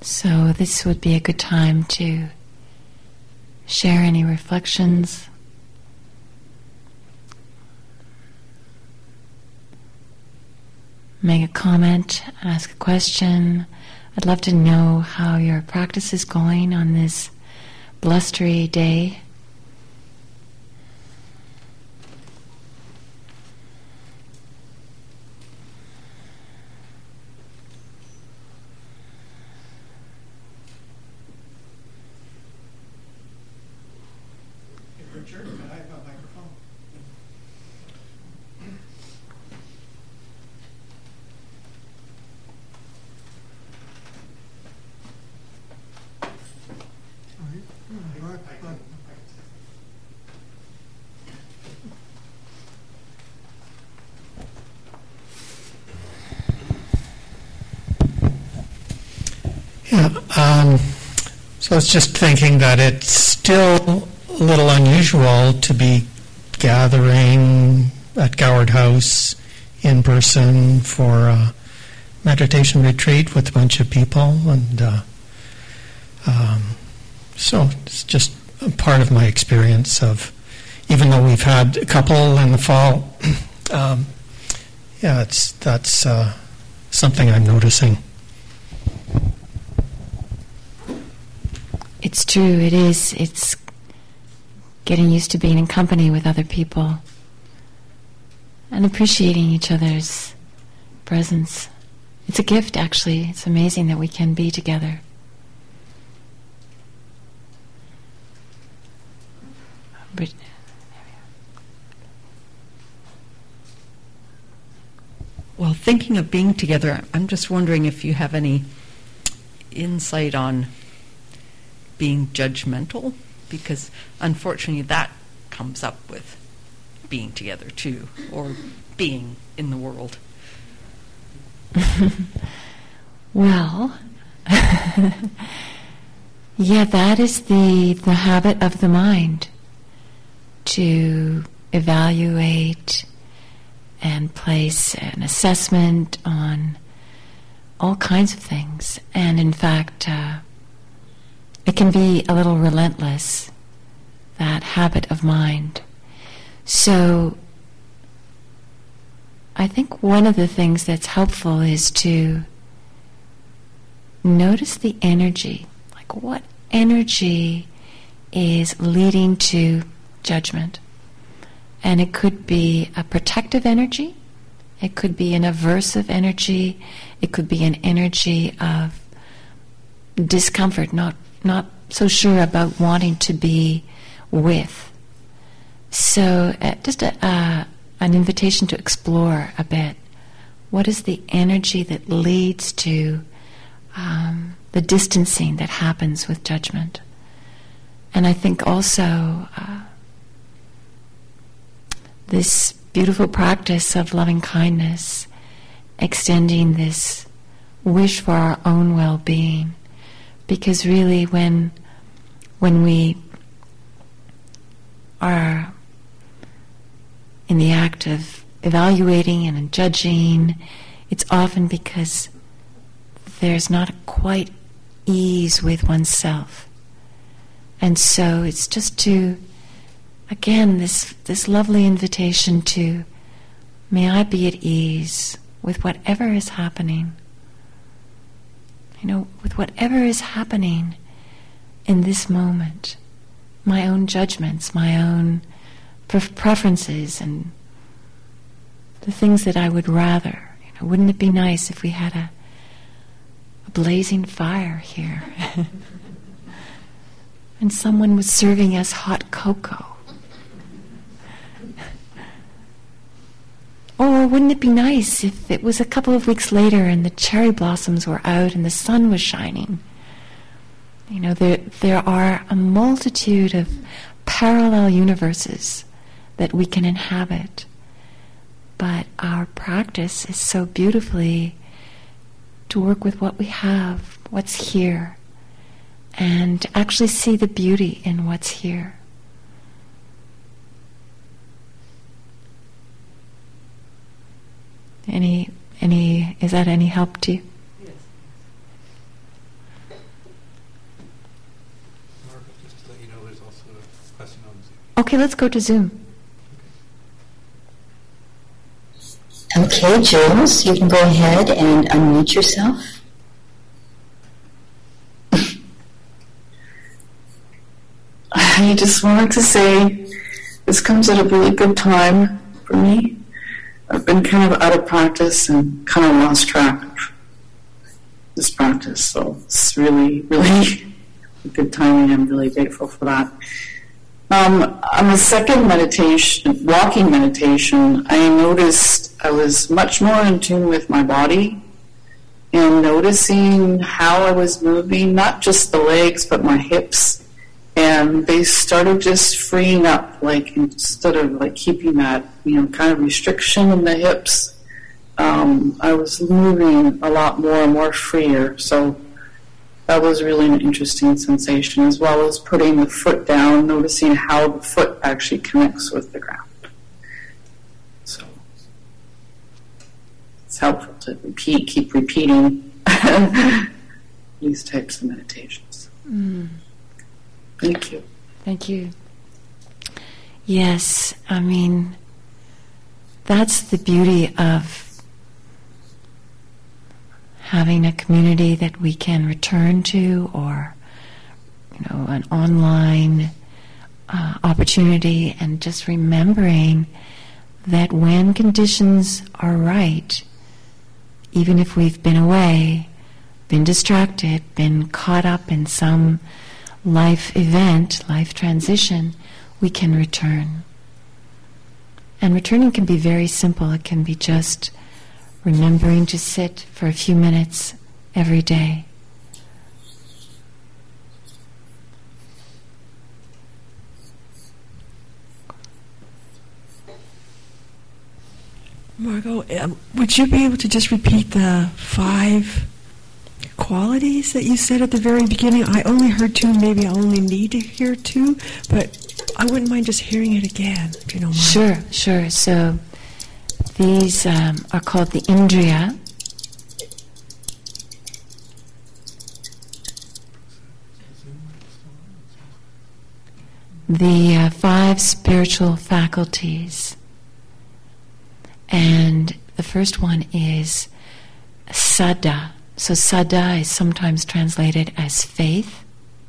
So this would be a good time to share any reflections. Make a comment, ask a question. I'd love to know how your practice is going on this blustery day. Richard, can I have a microphone? So I was just thinking that it's still a little unusual to be gathering at Goward House in person for a meditation retreat with a bunch of people, and so it's just a part of my experience of, even though we've had a couple in the fall, that's something I'm noticing. It's true, it is. It's getting used to being in company with other people and appreciating each other's presence. It's a gift, actually. It's amazing that we can be together. Well, thinking of being together, I'm just wondering if you have any insight on being judgmental, because unfortunately that comes up with being together too, or being in the world. Well, yeah, that is the habit of the mind, to evaluate and place an assessment on all kinds of things. And in fact, it can be a little relentless, that habit of mind. So I think one of the things that's helpful is to notice the energy, like what energy is leading to judgment. And it could be a protective energy, it could be an aversive energy, it could be an energy of discomfort, not so sure about wanting to be with. So just an invitation to explore a bit. What is the energy that leads to the distancing that happens with judgment? And I think also this beautiful practice of loving kindness, extending this wish for our own well-being, because really when we are in the act of evaluating and judging, it's often because there's not quite ease with oneself. And so it's just to, again, this lovely invitation to, may I be at ease with whatever is happening. You know, with whatever is happening in this moment, my own judgments, my own preferences, and the things that I would rather. You know, wouldn't it be nice if we had a blazing fire here and someone was serving us hot cocoa? Or wouldn't it be nice if it was a couple of weeks later and the cherry blossoms were out and the sun was shining? You know, there are a multitude of parallel universes that we can inhabit. But our practice is so beautifully to work with what we have, what's here, and to actually see the beauty in what's here. Is that any help to you? Yes. Okay, let's go to Zoom. Okay, Jules, you can go ahead and unmute yourself. I just wanted to say this comes at a really good time for me. I've been kind of out of practice and kind of lost track of this practice, so it's really, really a good timing. I'm really grateful for that. On the second meditation, walking meditation, I noticed I was much more in tune with my body and noticing how I was moving, not just the legs, but my hips. And they started just freeing up, like instead of like keeping that, kind of restriction in the hips, I was moving a lot more and more freer. So that was really an interesting sensation, as well as putting the foot down, noticing how the foot actually connects with the ground. So it's helpful to keep repeating these types of meditations. Thank you. Thank you. Yes, I mean, that's the beauty of having a community that we can return to, or an online opportunity, and just remembering that when conditions are right, even if we've been away, been distracted, been caught up in some life event, life transition, we can return. And returning can be very simple. It can be just remembering to sit for a few minutes every day. Margot, would you be able to just repeat the 5 qualities that you said at the very beginning? I only heard 2, maybe I only need to hear 2, but I wouldn't mind just hearing it again, if you don't mind. Sure. So these are called the Indriya. The 5 spiritual faculties. And the first one is Saddha. So Saddha is sometimes translated as faith,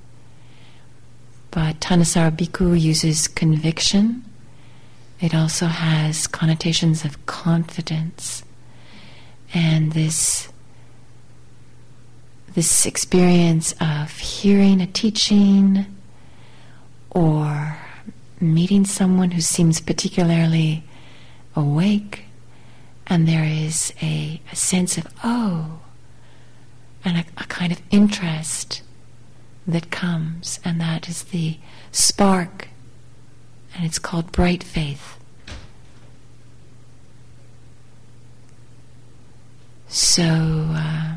but Thanissaro Bhikkhu uses conviction. It also has connotations of confidence, and this experience of hearing a teaching or meeting someone who seems particularly awake, and there is a sense of and a kind of interest that comes, and that is the spark, and it's called bright faith. So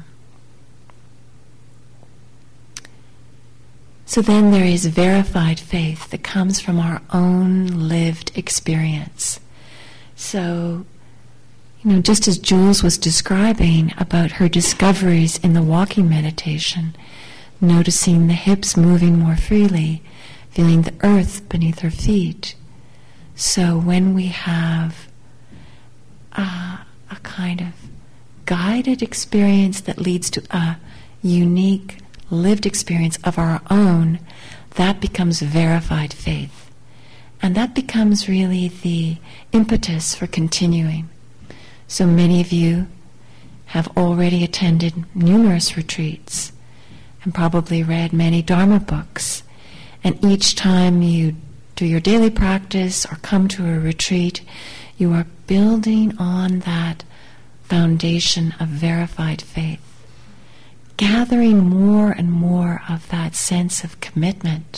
then there is verified faith that comes from our own lived experience. So, just as Jules was describing about her discoveries in the walking meditation, noticing the hips moving more freely, feeling the earth beneath her feet. So when we have a kind of guided experience that leads to a unique lived experience of our own, that becomes verified faith. And that becomes really the impetus for continuing. So many of you have already attended numerous retreats and probably read many Dharma books. And each time you do your daily practice or come to a retreat, you are building on that foundation of verified faith, gathering more and more of that sense of commitment.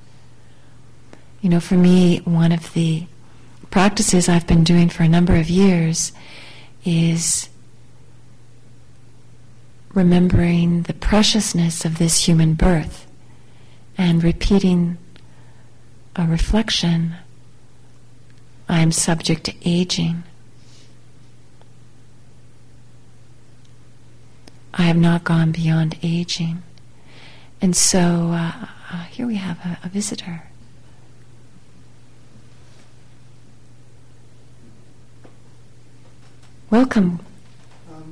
For me, one of the practices I've been doing for a number of years is remembering the preciousness of this human birth and repeating a reflection: I am subject to aging. I have not gone beyond aging. And so here we have a visitor. Welcome. I'm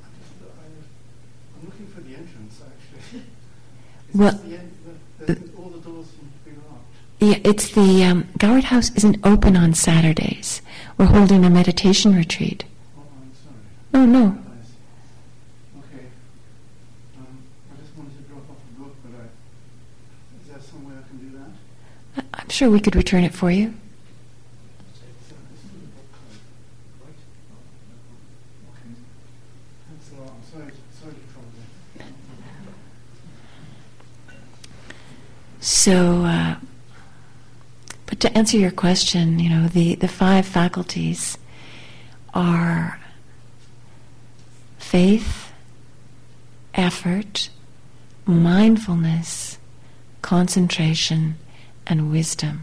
looking for the entrance, actually. Well, all the doors seem to be locked. yeah, it's the Goward House isn't open on Saturdays. We're holding a meditation retreat. Oh, I'm sorry. Oh, no. Okay. I just wanted to drop off a book, but is there some way I can do that? I'm sure we could return it for you. This is the book club, right? Okay. Thanks a lot. I'm sorry to trouble you. So, but to answer your question, the 5 faculties are faith, effort, mindfulness, concentration, and wisdom.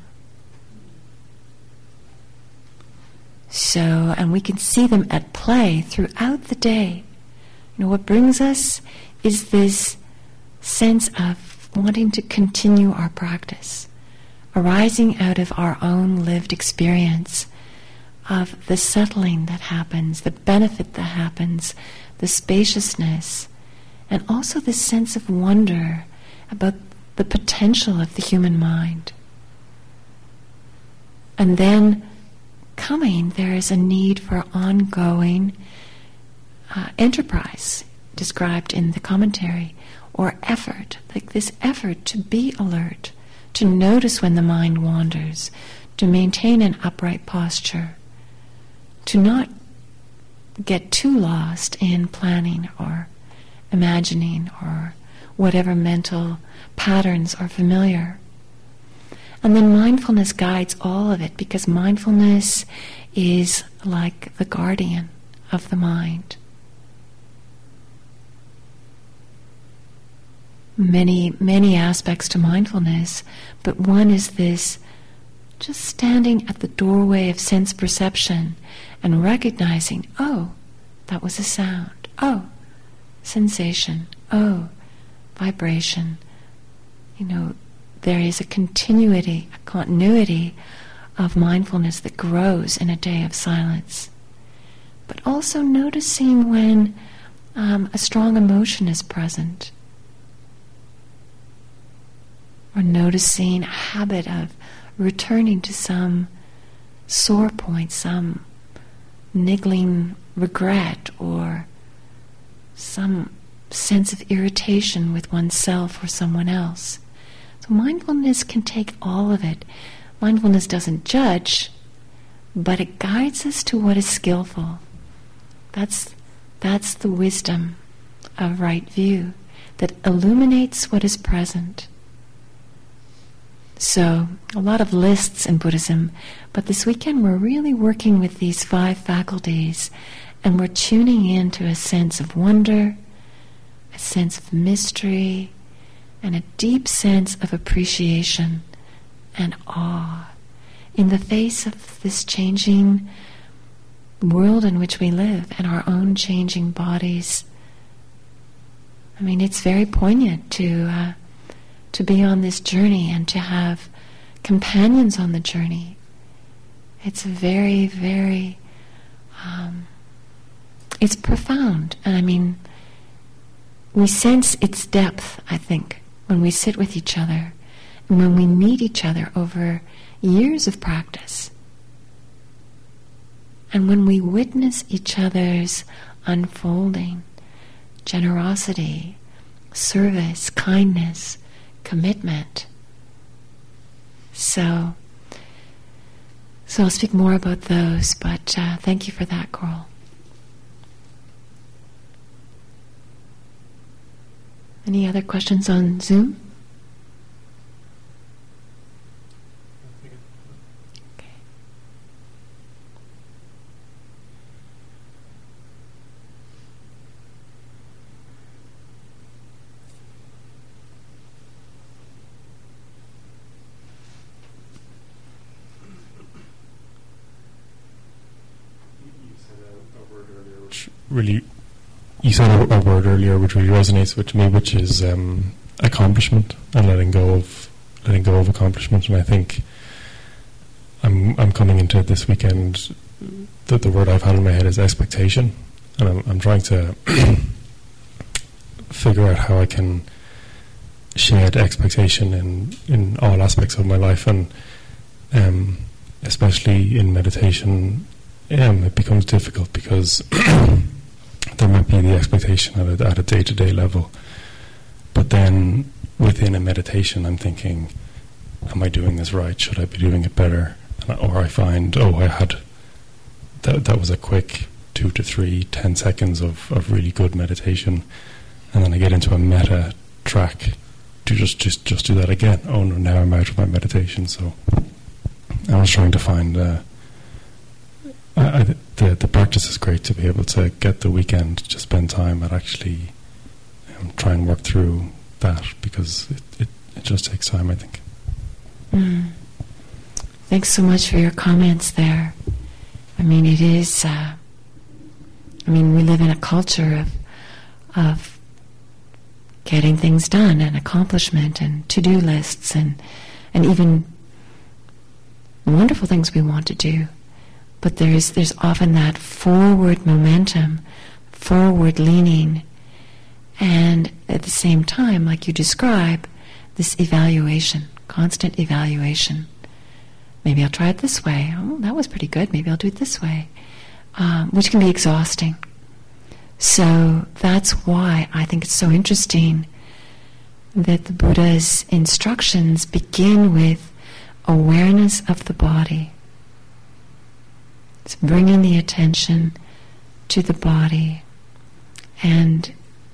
So, and we can see them at play throughout the day. What brings us is this sense of wanting to continue our practice, arising out of our own lived experience of the settling that happens, the benefit that happens, the spaciousness, and also this sense of wonder about the potential of the human mind. And then there is a need for ongoing enterprise, described in the commentary, or effort, like this effort to be alert, to notice when the mind wanders, to maintain an upright posture, to not get too lost in planning or imagining or whatever mental patterns are familiar. And then mindfulness guides all of it, because mindfulness is like the guardian of the mind. Many aspects to mindfulness, but one is this just standing at the doorway of sense perception and recognizing, oh, that was a sound, oh, sensation, oh, vibration. There is a continuity, a continuity of mindfulness that grows in a day of silence. But also noticing when a strong emotion is present, or noticing a habit of returning to some sore point, some niggling regret, or some sense of irritation with oneself or someone else. So mindfulness can take all of it. Mindfulness doesn't judge, but it guides us to what is skillful. That's the wisdom of right view, that illuminates what is present. So, a lot of lists in Buddhism, but this weekend we're really working with these 5 faculties, and we're tuning into a sense of wonder, a sense of mystery, and a deep sense of appreciation and awe in the face of this changing world in which we live and our own changing bodies. I mean, it's very poignant to be on this journey and to have companions on the journey. It's very, very, it's profound. And I mean, we sense its depth, I think, when we sit with each other and when we meet each other over years of practice. And when we witness each other's unfolding, generosity, service, kindness, commitment. So I'll speak more about those, but thank you for that, Coral. Any other questions on Zoom? Okay. You said a word earlier which really resonates with me, which is accomplishment and letting go of accomplishment. And I think I'm coming into it this weekend the word I've had in my head is expectation, and I'm trying to figure out how I can shed expectation in all aspects of my life, and especially in meditation, it becomes difficult because there might be the expectation at a day-to-day level, but then within a meditation I'm thinking, am I doing this right? Should I be doing it better? Or I find, I had that was a quick 2 to 3, 10 seconds of really good meditation, and then I get into a meta track to just do that again. Oh no, now I'm out of my meditation. So I was trying to find the practice is great to be able to get the weekend to spend time and actually try and work through that, because it just takes time, I think. Thanks so much for your comments there. I mean, it is, we live in a culture of getting things done and accomplishment and to-do lists and even wonderful things we want to do. But there's often that forward momentum, forward leaning, and at the same time, like you describe, this evaluation, constant evaluation. Maybe I'll try it this way. Oh, that was pretty good. Maybe I'll do it this way, which can be exhausting. So that's why I think it's so interesting that the Buddha's instructions begin with awareness of the body. It's bringing the attention to the body and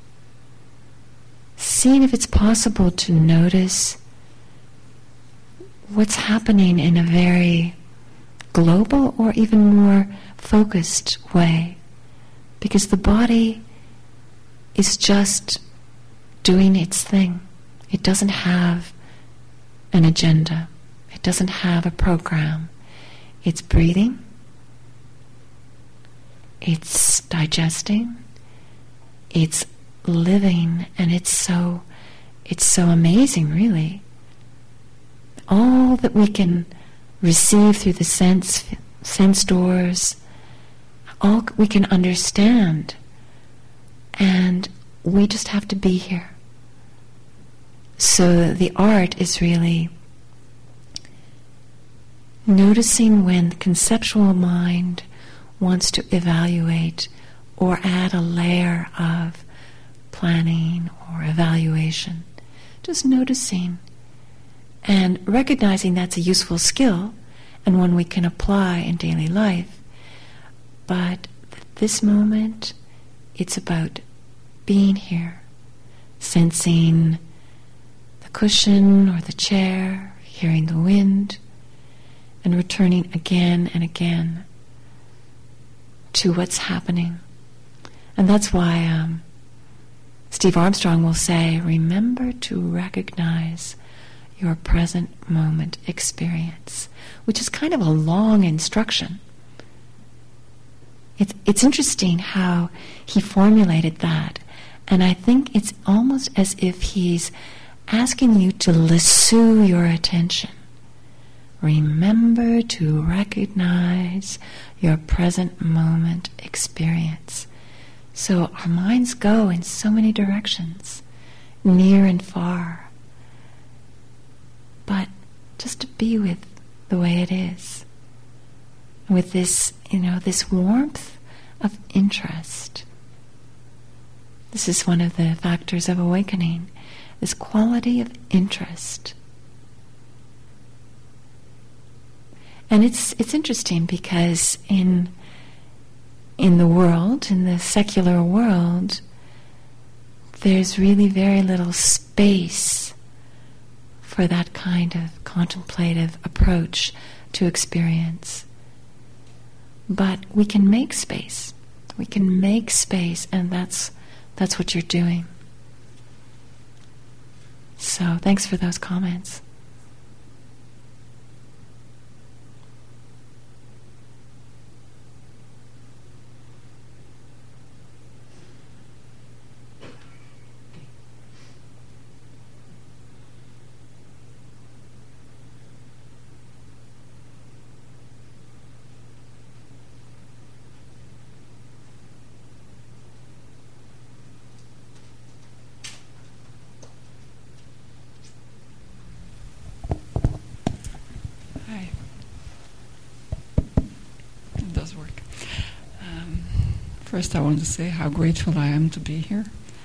seeing if it's possible to notice what's happening in a very global or even more focused way. Because the body is just doing its thing. It doesn't have an agenda. It doesn't have a program. It's breathing. It's digesting. It's living, and it's so amazing, really. All that we can receive through the sense doors, all we can understand, and we just have to be here. So the art is really noticing when the conceptual mind wants to evaluate or add a layer of planning or evaluation. Just noticing and recognizing that's a useful skill and one we can apply in daily life. But at this moment, it's about being here, sensing the cushion or the chair, hearing the wind, and returning again and again to what's happening. And that's why Steve Armstrong will say, remember to recognize your present moment experience, which is kind of a long instruction. It's interesting how he formulated that, and I think it's almost as if he's asking you to lasso your attention. Remember to recognize your present moment experience. So our minds go in so many directions, near and far. But just to be with the way it is, with this, this warmth of interest. This is one of the factors of awakening, this quality of interest. And it's interesting because in the world, in the secular world, there's really very little space for that kind of contemplative approach to experience. But we can make space. We can make space, and that's what you're doing. So thanks for those comments. First, I want to say how grateful I am to be here.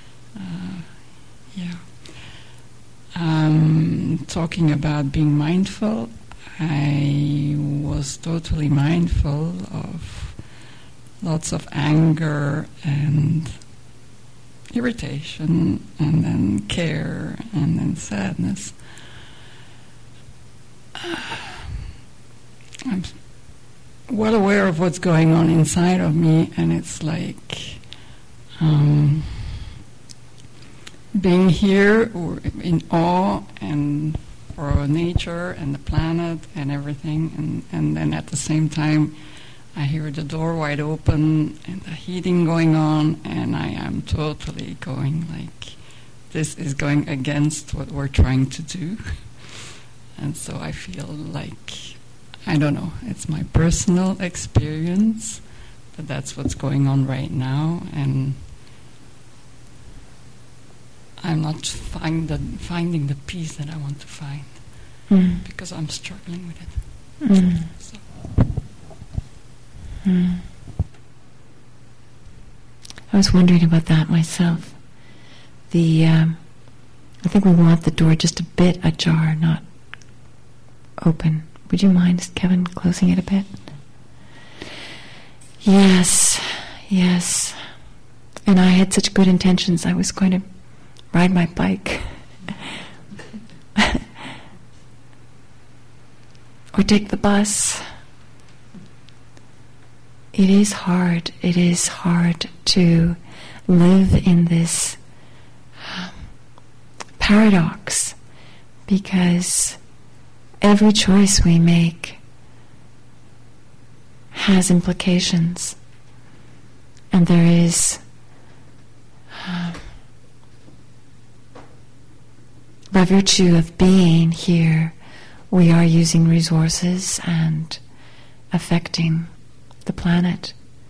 Talking about being mindful, I was totally mindful of lots of anger and irritation, and then care, and then sadness. I'm well aware of what's going on inside of me, and it's like being here in awe and for nature and the planet and everything, and then at the same time I hear the door wide open and the heating going on, and I am totally going like, this is going against what we're trying to do. And so I feel like, I don't know, it's my personal experience, but that's what's going on right now, and I'm not finding the peace that I want to find, because I'm struggling with it. So. I was wondering about that myself. I think we want the door just a bit ajar, not open. Would you mind, Kevin, closing it a bit? Yes. And I had such good intentions. I was going to ride my bike. Or take the bus. It is hard. It is hard to live in this paradox, because every choice we make has implications, and there is by virtue of being here, we are using resources and affecting the planet.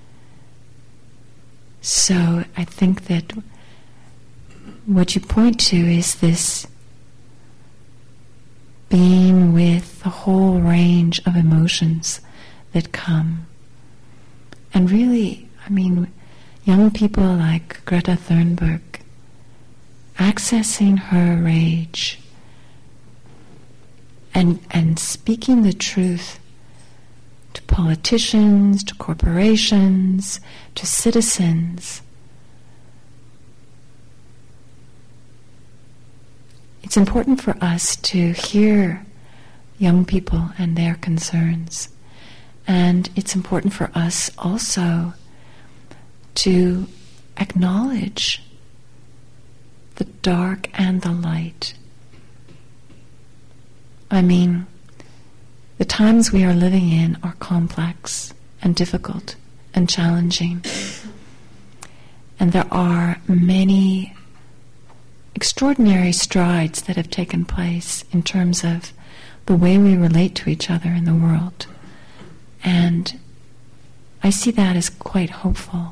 So I think that what you point to is this being with the whole range of emotions that come. And really, I mean, young people like Greta Thunberg, accessing her rage and speaking the truth to politicians, to corporations, to citizens. It's important for us to hear young people and their concerns. And it's important for us also to acknowledge the dark and the light. I mean, the times we are living in are complex and difficult and challenging. And there are many extraordinary strides that have taken place in terms of the way we relate to each other in the world. And I see that as quite hopeful.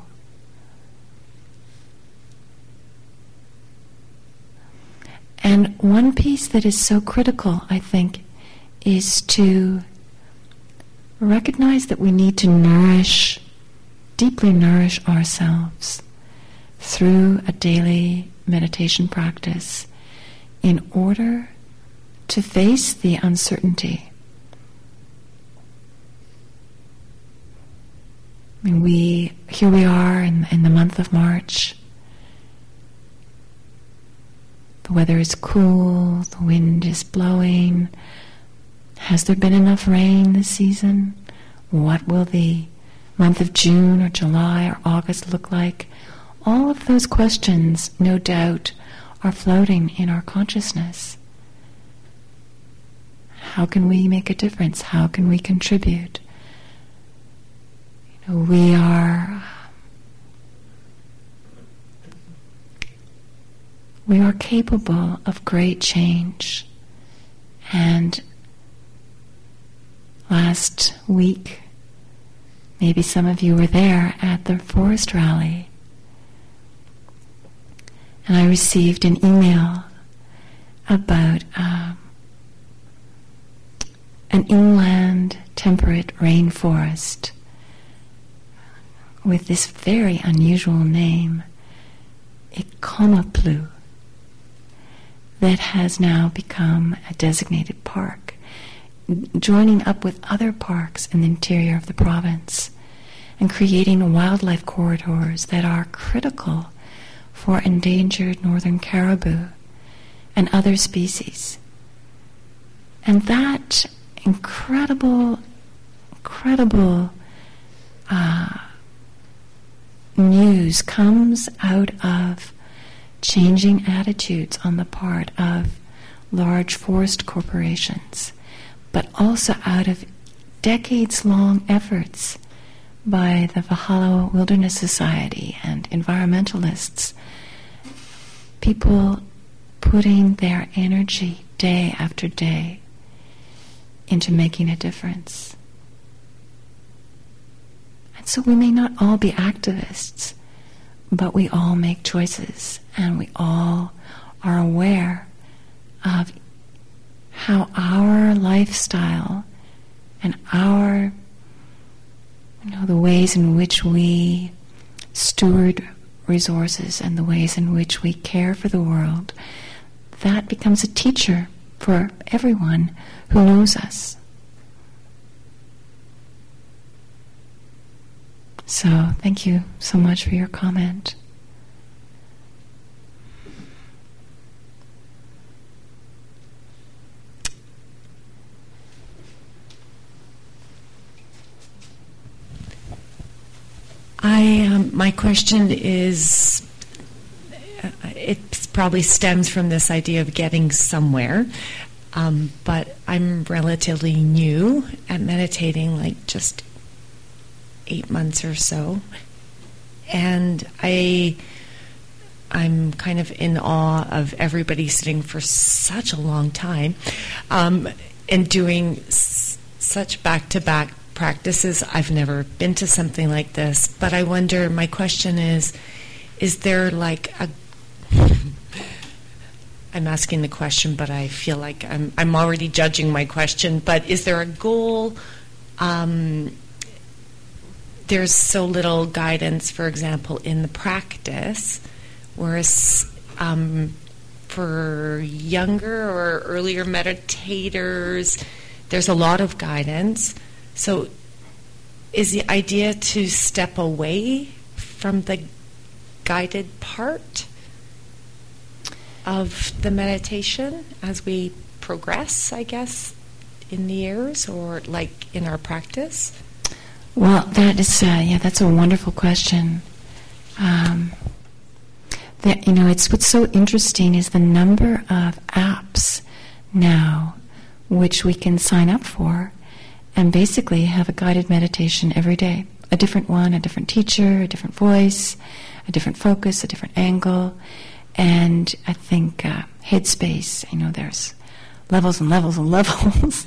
And one piece that is so critical, I think, is to recognize that we need to deeply nourish ourselves through a daily meditation practice in order to face the uncertainty. I mean, here we are in the month of March. The weather is cool, the wind is blowing. Has there been enough rain this season? What will the month of June or July or August look like? All of those questions, no doubt, are floating in our consciousness. How can we make a difference? How can we contribute? We are capable of great change. And last week, maybe some of you were there at the forest rally, and I received an email about an inland temperate rainforest with this very unusual name, Ikomaplu, that has now become a designated park, joining up with other parks in the interior of the province and creating wildlife corridors that are critical for endangered northern caribou and other species. And that incredible news comes out of changing attitudes on the part of large forest corporations, but also out of decades-long efforts by the Valhalla Wilderness Society and environmentalists, people putting their energy day after day into making a difference. And so we may not all be activists, but we all make choices, and we all are aware of how our lifestyle and our, the ways in which we steward resources and the ways in which we care for the world, that becomes a teacher for everyone who knows us. So thank you so much for your comment. My question is, it probably stems from this idea of getting somewhere, but I'm relatively new at meditating, like just 8 months or so, and I'm kind of in awe of everybody sitting for such a long time and doing such back-to-back practices. I've never been to something like this, but I wonder, my question is there like a I'm asking the question, but I feel like I'm already judging my question, but is there a goal? There's so little guidance, for example, in the practice, whereas for younger or earlier meditators, there's a lot of guidance. So is the idea to step away from the guided part of the meditation as we progress, I guess, in the years, or like in our practice? Well, that is, that's a wonderful question. It's what's so interesting is the number of apps now which we can sign up for and basically have a guided meditation every day. A different one, a different teacher, a different voice, a different focus, a different angle. And I think Headspace, there's levels and levels and levels.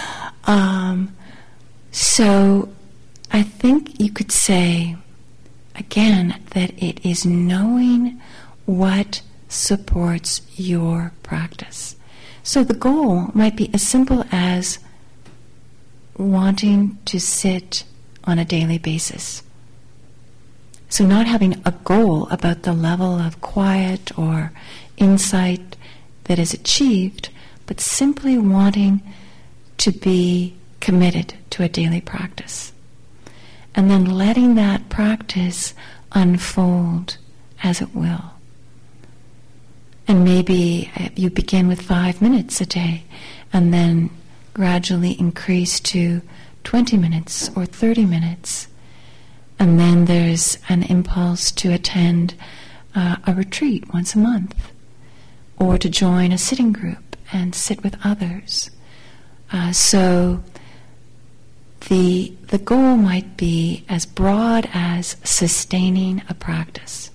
So I think you could say, again, that it is knowing what supports your practice. So the goal might be as simple as wanting to sit on a daily basis. So not having a goal about the level of quiet or insight that is achieved, but simply wanting to be committed to a daily practice. And then letting that practice unfold as it will. And maybe you begin with 5 minutes a day and then gradually increase to 20 minutes or 30 minutes. And then there's an impulse to attend a retreat once a month or to join a sitting group and sit with others. So the goal might be as broad as sustaining a practice.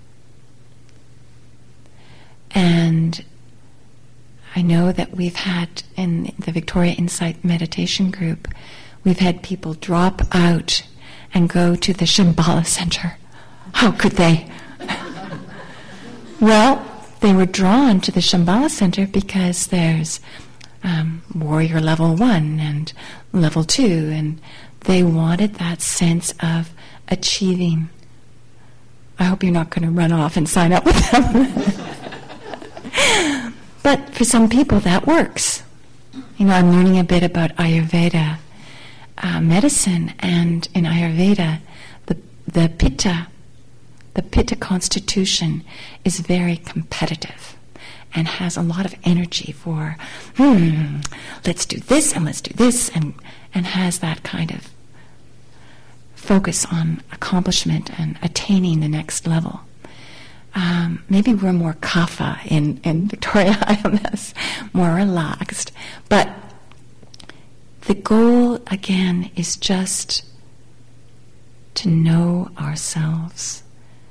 And I know that we've had, in the Victoria Insight Meditation Group, we've had people drop out and go to the Shambhala Center. How could they? Well, they were drawn to the Shambhala Center because there's warrior level 1 and level 2, and they wanted that sense of achieving. I hope you're not going to run off and sign up with them. But for some people that works. You know, I'm learning a bit about Ayurveda medicine, and in Ayurveda, the Pitta constitution is very competitive and has a lot of energy for, let's do this and let's do this, and has that kind of focus on accomplishment and attaining the next level. Maybe we're more kapha in Victoria IMS, more relaxed. But the goal, again, is just to know ourselves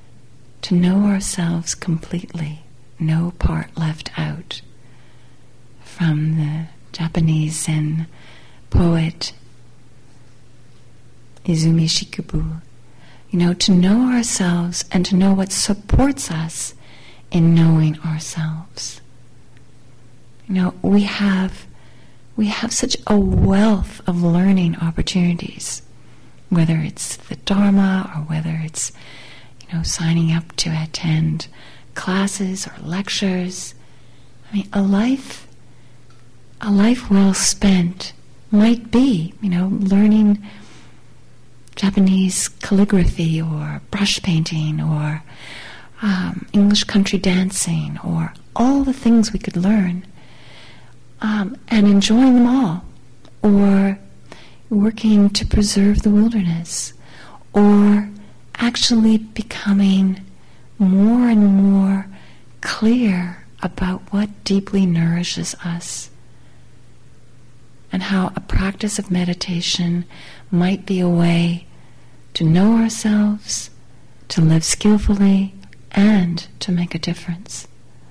completely, no part left out. From the Japanese Zen poet Izumi Shikubu, you know, to know ourselves and to know what supports us in knowing ourselves. You know, we have such a wealth of learning opportunities, whether it's the Dharma or whether it's, you know, signing up to attend classes or lectures. I mean, a life well spent might be, you know, learning Japanese calligraphy or brush painting or English country dancing, or all the things we could learn, and enjoying them all, or working to preserve the wilderness, or actually becoming more and more clear about what deeply nourishes us, and how a practice of meditation might be a way to know ourselves, to live skillfully, and to make a difference.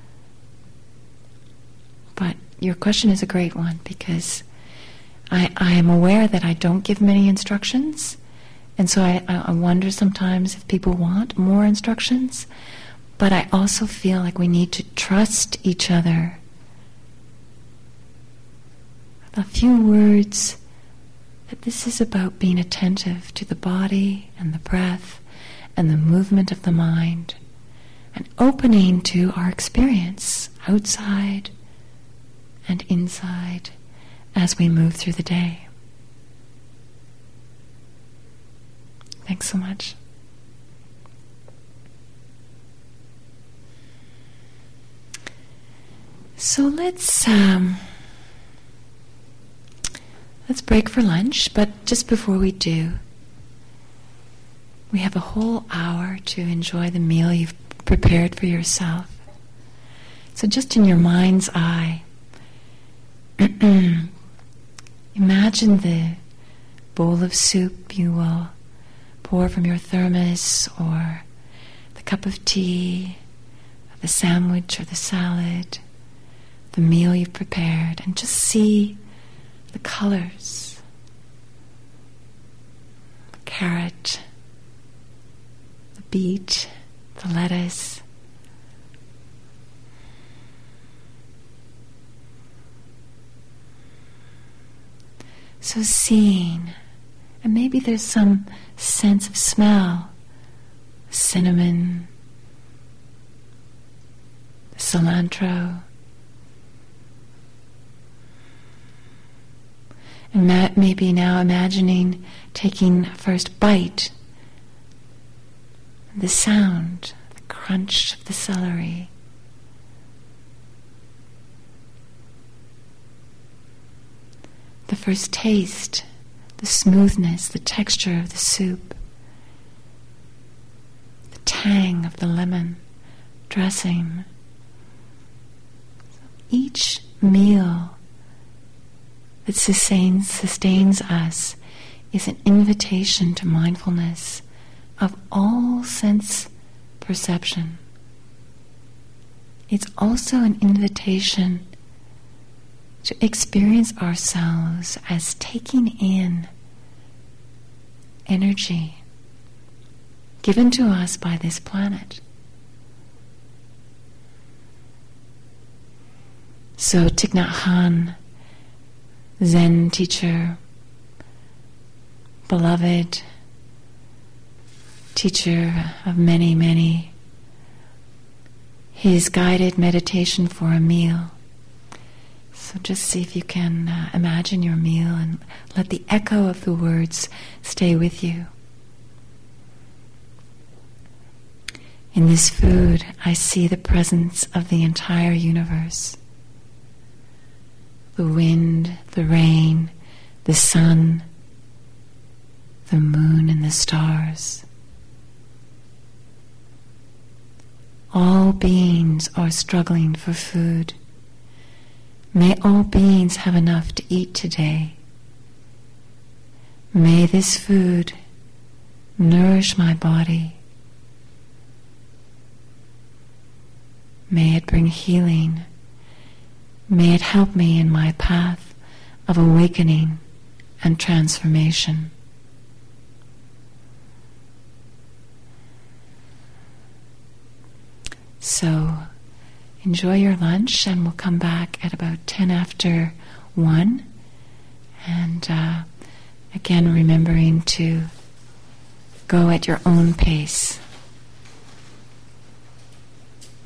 But your question is a great one, because I am aware that I don't give many instructions, and so I wonder sometimes if people want more instructions, but I also feel like we need to trust each other. A few words that this is about being attentive to the body and the breath and the movement of the mind, and opening to our experience outside and inside as we move through the day. Thanks so much. So let's break for lunch, but just before we do, we have a whole hour to enjoy the meal you've prepared for yourself. So just in your mind's eye, imagine the bowl of soup you will pour from your thermos, or the cup of tea, or the sandwich or the salad, the meal you've prepared, and just see the colors. The carrot, the beet, the lettuce. So seeing, and maybe there's some sense of smell, cinnamon, cilantro, and maybe now imagining taking a first bite, the sound, the crunch of the celery. The first taste, the smoothness, the texture of the soup, the tang of the lemon dressing. Each meal that sustains us is an invitation to mindfulness of all sense perception. It's also an invitation to experience ourselves as taking in energy given to us by this planet. So Thich Nhat Hanh, Zen teacher, beloved, teacher of many, many, his guided meditation for a meal. So just see if you can imagine your meal and let the echo of the words stay with you. In this food, I see the presence of the entire universe. The wind, the rain, the sun, the moon and the stars. All beings are struggling for food. May all beings have enough to eat today. May this food nourish my body. May it bring healing. May it help me in my path of awakening and transformation. So, enjoy your lunch, and we'll come back at about 10 after 1. And again, remembering to go at your own pace.